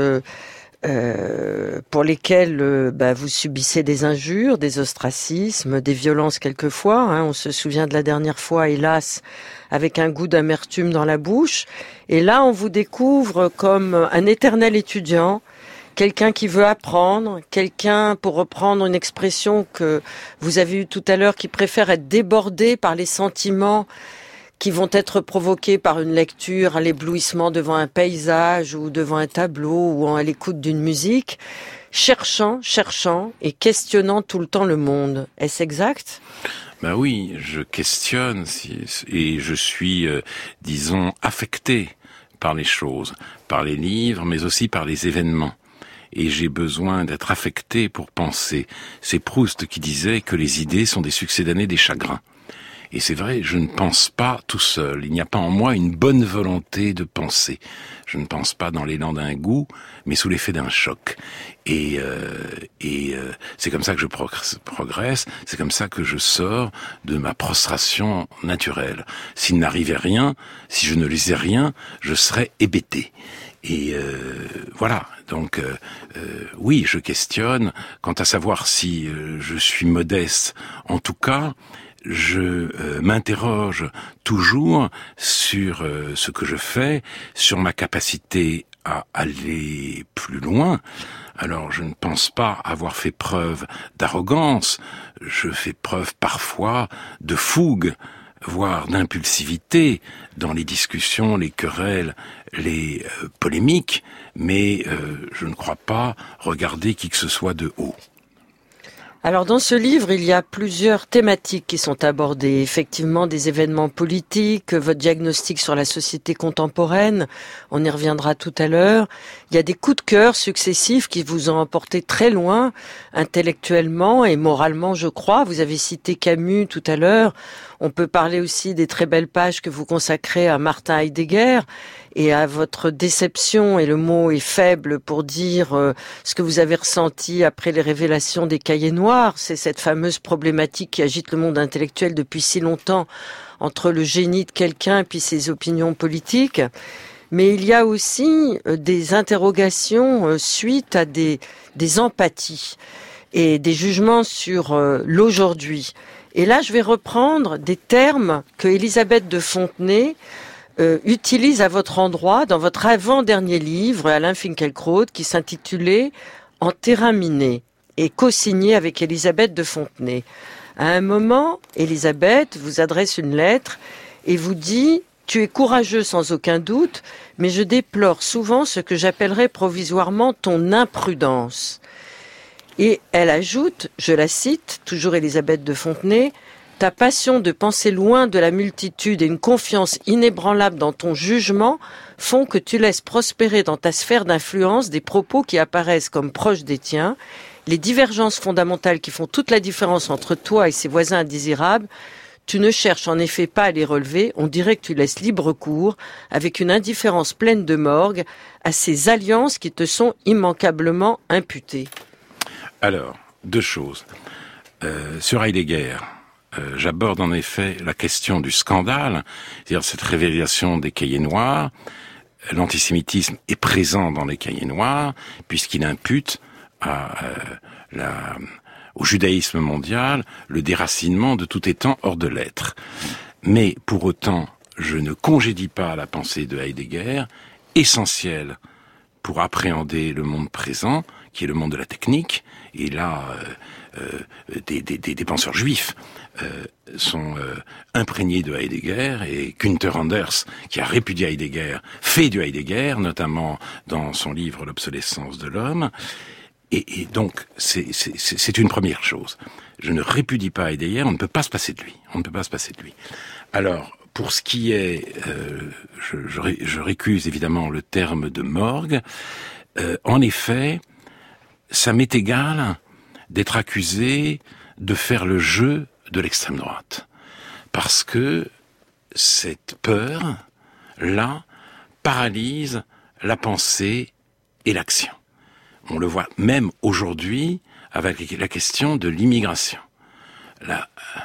pour lesquelles vous subissez des injures, des ostracismes, des violences quelquefois. On se souvient de la dernière fois, hélas, avec un goût d'amertume dans la bouche. Et là, on vous découvre comme un éternel étudiant, quelqu'un qui veut apprendre, quelqu'un, pour reprendre une expression que vous avez eue tout à l'heure, qui préfère être débordé par les sentiments qui vont être provoqués par une lecture, à l'éblouissement devant un paysage ou devant un tableau ou à l'écoute d'une musique, cherchant et questionnant tout le temps le monde. Est-ce exact ? Ben oui, je questionne et je suis, disons, affecté par les choses, par les livres, mais aussi par les événements. Et j'ai besoin d'être affecté pour penser. C'est Proust qui disait que les idées sont des succédanés des chagrins. Et c'est vrai, je ne pense pas tout seul. Il n'y a pas en moi une bonne volonté de penser. Je ne pense pas dans l'élan d'un goût, mais sous l'effet d'un choc. Et c'est comme ça que je progresse. C'est comme ça que je sors de ma prostration naturelle. S'il n'arrivait rien, si je ne lisais rien, je serais hébété. Et voilà, donc oui, je questionne. Quant à savoir si je suis modeste, en tout cas, je m'interroge toujours sur ce que je fais, sur ma capacité à aller plus loin. Alors, je ne pense pas avoir fait preuve d'arrogance. Je fais preuve parfois de fougue, voire d'impulsivité dans les discussions, les querelles, les polémiques, mais je ne crois pas regarder qui que ce soit de haut. Alors dans ce livre, il y a plusieurs thématiques qui sont abordées. Effectivement, des événements politiques, votre diagnostic sur la société contemporaine, on y reviendra tout à l'heure. Il y a des coups de cœur successifs qui vous ont emporté très loin, intellectuellement et moralement, je crois. Vous avez cité Camus tout à l'heure. On peut parler aussi des très belles pages que vous consacrez à Martin Heidegger et à votre déception, et le mot est faible pour dire ce que vous avez ressenti après les révélations des Cahiers noirs. C'est cette fameuse problématique qui agite le monde intellectuel depuis si longtemps entre le génie de quelqu'un et puis ses opinions politiques. Mais il y a aussi des interrogations suite à des empathies et des jugements sur l'aujourd'hui. Et là, je vais reprendre des termes que Elisabeth de Fontenay utilise à votre endroit dans votre avant-dernier livre, Alain Finkielkraut, qui s'intitulait « En terrain miné » et co-signé avec Elisabeth de Fontenay. À un moment, Elisabeth vous adresse une lettre et vous dit « Tu es courageux sans aucun doute, mais je déplore souvent ce que j'appellerais provisoirement ton imprudence. » Et elle ajoute, je la cite, toujours Elisabeth de Fontenay, « Ta passion de penser loin de la multitude et une confiance inébranlable dans ton jugement font que tu laisses prospérer dans ta sphère d'influence des propos qui apparaissent comme proches des tiens. Les divergences fondamentales qui font toute la différence entre toi et ses voisins indésirables, tu ne cherches en effet pas à les relever, on dirait que tu laisses libre cours, avec une indifférence pleine de morgue, à ces alliances qui te sont immanquablement imputées. » Alors, deux choses. Sur Heidegger, j'aborde en effet la question du scandale, c'est-à-dire cette révélation des Cahiers noirs. L'antisémitisme est présent dans les Cahiers noirs, puisqu'il impute au judaïsme mondial le déracinement de tout étant hors de l'être. Mais pour autant, je ne congédie pas la pensée de Heidegger, essentielle pour appréhender le monde présent, qui est le monde de la technique. Et là, des penseurs juifs sont imprégnés de Heidegger, et Günther Anders, qui a répudié Heidegger, fait du Heidegger, notamment dans son livre L'obsolescence de l'homme. Et donc, c'est une première chose. Je ne répudie pas Heidegger, on ne peut pas se passer de lui. On ne peut pas se passer de lui. Alors, pour ce qui est, je récuse évidemment le terme de morgue. En effet, ça m'est égal d'être accusé de faire le jeu de l'extrême droite. Parce que cette peur-là paralyse la pensée et l'action. On le voit même aujourd'hui avec la question de l'immigration. La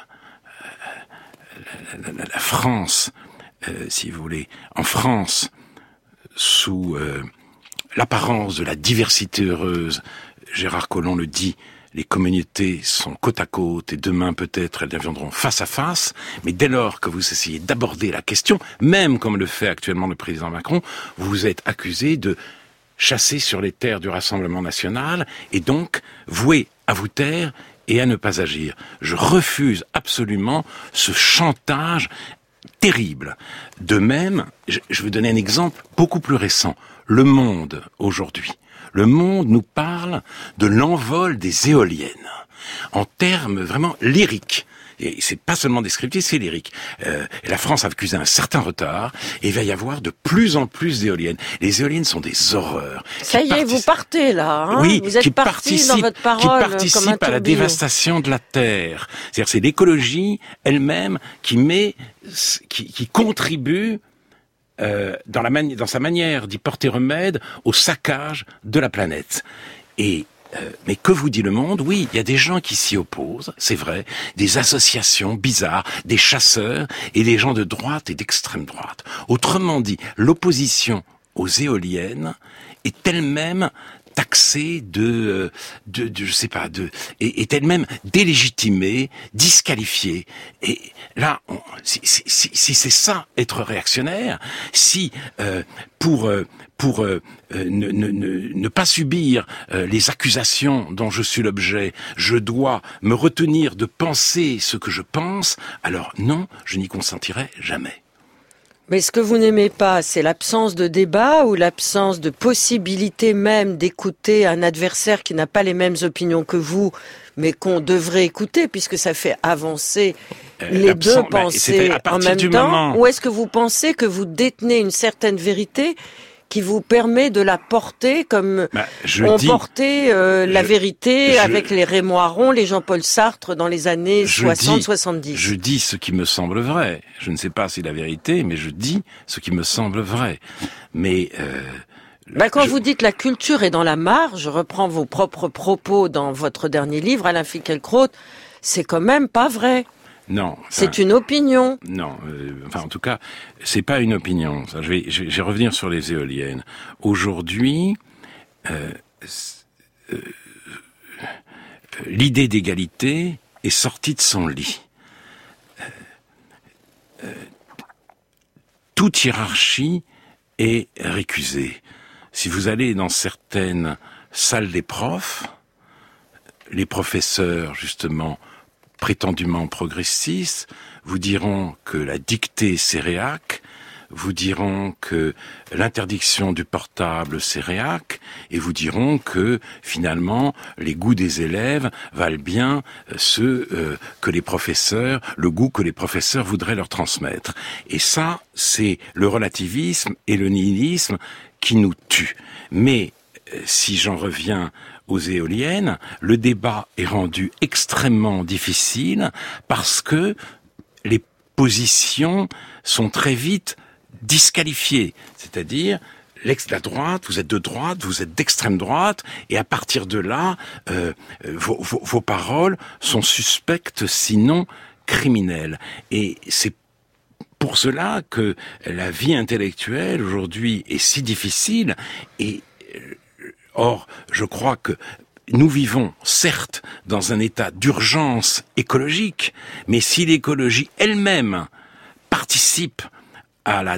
France, si vous voulez, en France, sous l'apparence de la diversité heureuse, Gérard Collomb le dit, les communautés sont côte à côte et demain peut-être elles deviendront face à face, mais dès lors que vous essayez d'aborder la question, même comme le fait actuellement le président Macron, vous êtes accusé de chasser sur les terres du Rassemblement national et donc voué à vous taire et à ne pas agir. Je refuse absolument ce chantage terrible. De même, je vais vous donner un exemple beaucoup plus récent. Le Monde, aujourd'hui. Le Monde nous parle de l'envol des éoliennes, en termes vraiment lyriques. Et c'est pas seulement descriptif, c'est lyrique. La France a accusé un certain retard, et il va y avoir de plus en plus d'éoliennes. Les éoliennes sont des horreurs. Ça y est, vous partez là, hein? Oui, vous êtes parti dans votre parole, qui participent à la dévastation de la terre. C'est-à-dire, c'est l'écologie elle-même qui contribue dans sa manière d'y porter remède au saccage de la planète. Mais que vous dit le Monde? Oui, il y a des gens qui s'y opposent, c'est vrai, des associations bizarres, des chasseurs et des gens de droite et d'extrême droite. Autrement dit, l'opposition aux éoliennes est elle-même taxée est elle-même délégitimée, disqualifiée. Et là, si c'est ça être réactionnaire, si pour ne pas subir les accusations dont je suis l'objet, je dois me retenir de penser ce que je pense, alors non, je n'y consentirai jamais. Mais ce que vous n'aimez pas, c'est l'absence de débat ou l'absence de possibilité même d'écouter un adversaire qui n'a pas les mêmes opinions que vous, mais qu'on devrait écouter puisque ça fait avancer les deux pensées en même temps? Ou est-ce que vous pensez que vous détenez une certaine vérité qui vous permet de la porter comme portait la vérité avec les Raymond Aron, les Jean-Paul Sartre dans les années 60-70. Je dis ce qui me semble vrai. Je ne sais pas si la vérité, mais je dis ce qui me semble vrai. Mais quand vous dites la culture est dans la marge, je reprends vos propres propos dans votre dernier livre, Alain Finkielkraut, c'est quand même pas vrai. Non. C'est une opinion. Non. En tout cas, c'est pas une opinion. Ça, je vais revenir sur les éoliennes. Aujourd'hui, l'idée d'égalité est sortie de son lit. Toute hiérarchie est récusée. Si vous allez dans certaines salles des profs, les professeurs, justement, prétendument progressistes, vous diront que la dictée c'est réac, vous diront que l'interdiction du portable c'est réac, et vous diront que finalement les goûts des élèves valent bien le goût que les professeurs voudraient leur transmettre. Et ça, c'est le relativisme et le nihilisme qui nous tuent. Mais si j'en reviens aux éoliennes, le débat est rendu extrêmement difficile parce que les positions sont très vite disqualifiées. C'est-à-dire, la droite, vous êtes de droite, vous êtes d'extrême droite, et à partir de là, vos paroles sont suspectes, sinon criminelles. Et c'est pour cela que la vie intellectuelle aujourd'hui est si difficile et or, je crois que nous vivons, certes, dans un état d'urgence écologique, mais si l'écologie elle-même participe à la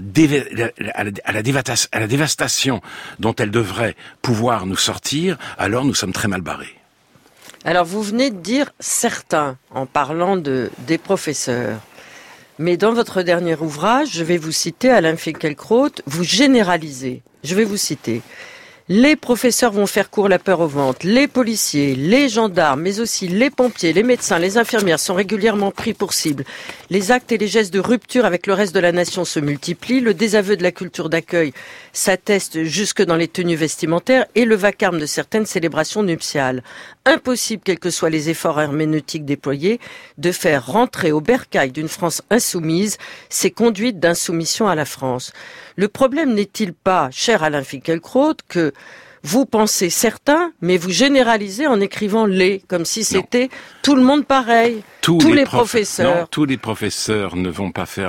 dévastation dont elle devrait pouvoir nous sortir, alors nous sommes très mal barrés. Alors, vous venez de dire certains, en parlant des professeurs. Mais dans votre dernier ouvrage, je vais vous citer, Alain Finkielkraut, vous généralisez. Je vais vous citer. Les professeurs vont faire cours la peur au ventre. Les policiers, les gendarmes, mais aussi les pompiers, les médecins, les infirmières sont régulièrement pris pour cible. Les actes et les gestes de rupture avec le reste de la nation se multiplient. Le désaveu de la culture d'accueil s'atteste jusque dans les tenues vestimentaires et le vacarme de certaines célébrations nuptiales. Impossible, quels que soient les efforts herméneutiques déployés, de faire rentrer au bercail d'une France insoumise ces conduites d'insoumission à la France. Le problème n'est-il pas, cher Alain Finkielkraut, que vous pensez certains, mais vous généralisez en écrivant les, comme si c'était tout le monde pareil, tous les professeurs. Non, tous les professeurs ne vont pas faire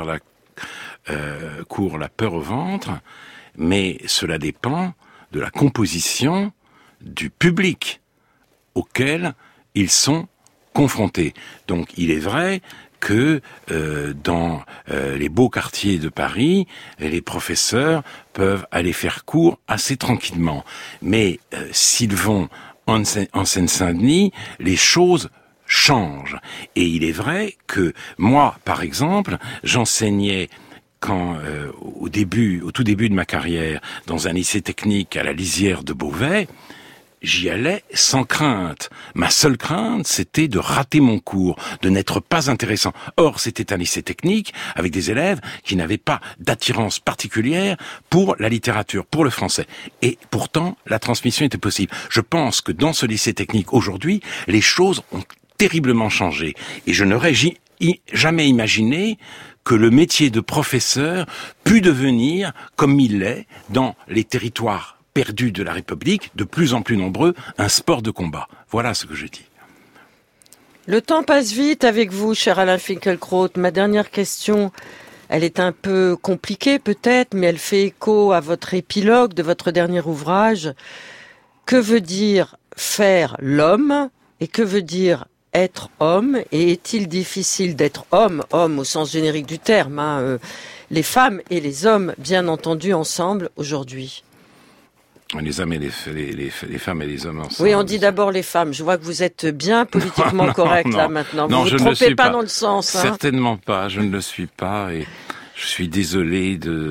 cours la peur au ventre, mais cela dépend de la composition du public auquel ils sont confrontés. Donc il est vrai que dans les beaux quartiers de Paris, les professeurs peuvent aller faire cours assez tranquillement. Mais s'ils vont en Seine-Saint-Denis, les choses changent. Et il est vrai que moi, par exemple, j'enseignais quand au tout début de ma carrière, dans un lycée technique à la lisière de Beauvais. J'y allais sans crainte. Ma seule crainte, c'était de rater mon cours, de n'être pas intéressant. Or, c'était un lycée technique avec des élèves qui n'avaient pas d'attirance particulière pour la littérature, pour le français. Et pourtant, la transmission était possible. Je pense que dans ce lycée technique, aujourd'hui, les choses ont terriblement changé. Et je n'aurais jamais imaginé que le métier de professeur pût devenir, comme il l'est, dans les territoires perdus de la République, de plus en plus nombreux, un sport de combat. Voilà ce que je dis. Le temps passe vite avec vous, cher Alain Finkielkraut. Ma dernière question, elle est un peu compliquée peut-être, mais elle fait écho à votre épilogue de votre dernier ouvrage. Que veut dire faire l'homme et que veut dire être homme? Et est-il difficile d'être homme au sens générique du terme, les femmes et les hommes, bien entendu, ensemble aujourd'hui? Les hommes et les femmes et les hommes ensemble. Oui, on dit d'abord les femmes. Je vois que vous êtes bien politiquement correct là maintenant. Non, vous ne trompez pas dans le sens. Certainement pas, je ne le suis pas et je suis désolé de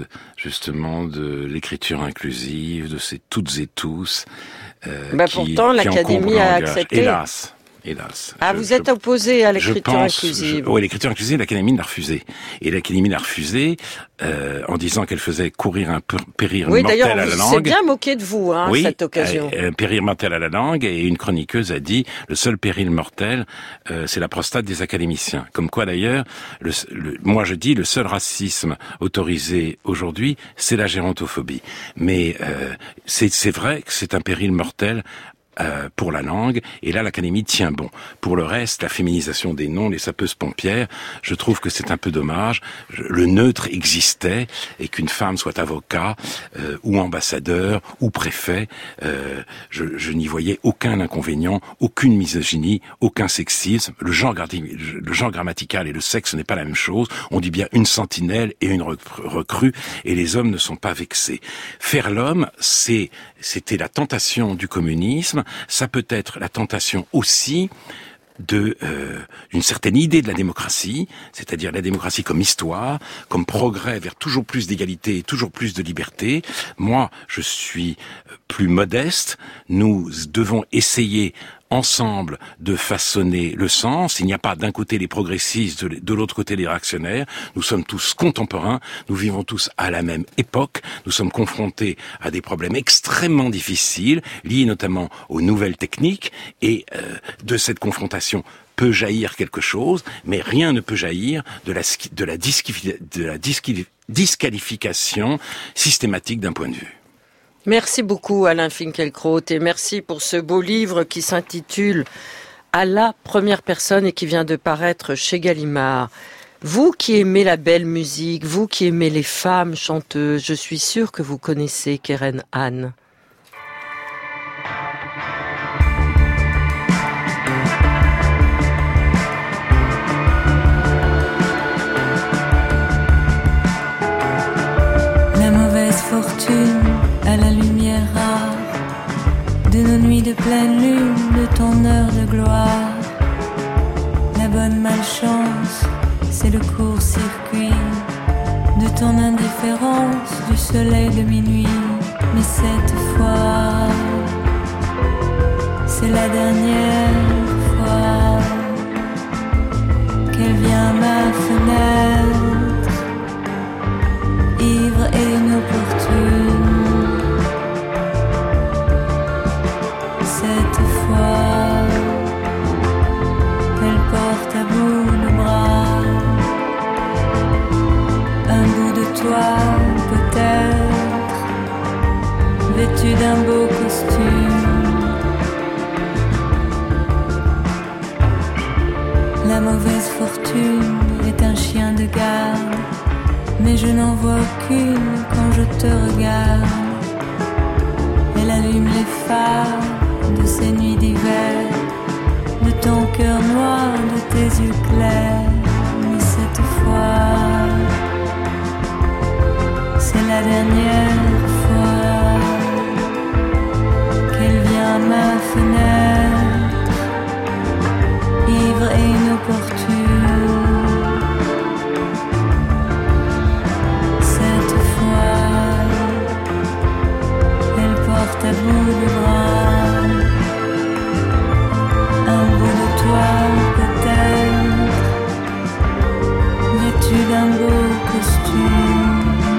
l'écriture inclusive, de ces toutes et tous pourtant, l'Académie a accepté. Hélas. Vous êtes opposé à l'écriture inclusive. Oui, l'écriture inclusive, l'Académie l'a refusée. Et l'Académie l'a refusée en disant qu'elle faisait courir un péril mortel à la langue. Oui, d'ailleurs, on s'est bien moqué de vous, cette occasion. Un péril mortel à la langue, et une chroniqueuse a dit, le seul péril mortel, c'est la prostate des académiciens. Comme quoi, d'ailleurs, moi je dis, le seul racisme autorisé aujourd'hui, c'est la gérontophobie. Mais c'est vrai que c'est un péril mortel pour la langue, et là l'Académie tient bon. Pour le reste, la féminisation des noms, les sapeuses-pompières, je trouve que c'est un peu dommage. Le neutre existait, et qu'une femme soit avocat, ou ambassadeur, ou préfet, je n'y voyais aucun inconvénient, aucune misogynie, aucun sexisme. Le genre grammatical et le sexe, ce n'est pas la même chose. On dit bien une sentinelle et une recrue, et les hommes ne sont pas vexés. Faire l'homme, c'était la tentation du communisme. Ça peut être la tentation aussi d'une certaine idée de la démocratie, c'est-à-dire la démocratie comme histoire, comme progrès vers toujours plus d'égalité, toujours plus de liberté. Moi, je suis plus modeste. Nous devons essayer ensemble de façonner le sens. Il n'y a pas d'un côté les progressistes, de l'autre côté les réactionnaires. Nous sommes tous contemporains, nous vivons tous à la même époque, nous sommes confrontés à des problèmes extrêmement difficiles, liés notamment aux nouvelles techniques, et de cette confrontation peut jaillir quelque chose, mais rien ne peut jaillir de la disqualification systématique d'un point de vue. Merci beaucoup Alain Finkielkraut et merci pour ce beau livre qui s'intitule « À la première personne » et qui vient de paraître chez Gallimard. Vous qui aimez la belle musique, vous qui aimez les femmes chanteuses, je suis sûre que vous connaissez Keren Anne. La mauvaise fortune à la lumière rare de nos nuits de pleine lune, de ton heure de gloire. La bonne malchance, c'est le court-circuit de ton indifférence, du soleil de minuit. Mais cette fois C'est la dernière fois qu'elle vient à ma fenêtre, ivre et inopportune. Cette fois, elle porte à bout le bras un bout de toi, peut-être, vêtu d'un beau costume. La mauvaise fortune est un chien de garde, mais je n'en vois aucune quand je te regarde. Elle allume les phares de ces nuits d'hiver, de ton cœur noir, de tes yeux clairs. Mais cette fois, c'est la dernière fois qu'elle vient à ma fenêtre, ivre et inopportune. Cette fois, elle porte à bout le bras un bout de toi, peut-être, vêtu d'un beau costume.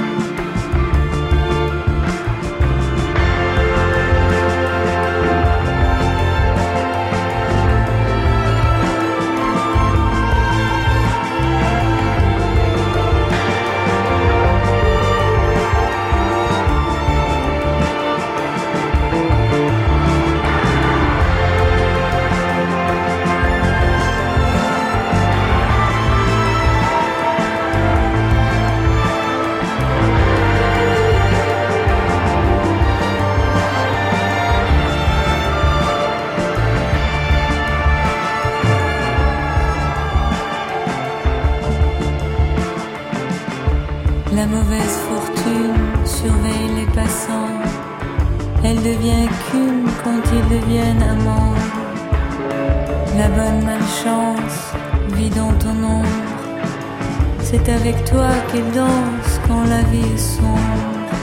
La mauvaise fortune surveille les passants. Elle devient écume quand ils deviennent amants. La bonne malchance vit dans ton ombre. C'est avec toi qu'elle danse quand la vie est sombre.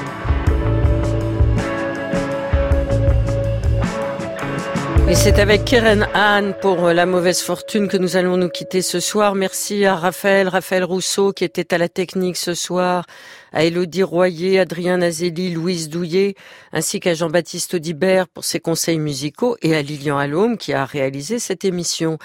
Et c'est avec Keren Anne pour La mauvaise fortune que nous allons nous quitter ce soir. Merci à Raphaël Rousseau qui était à la technique ce soir, à Élodie Royer, Adrien Nazeli, Louise Douillet, ainsi qu'à Jean-Baptiste Audibert pour ses conseils musicaux et à Lilian Allôme qui a réalisé cette émission.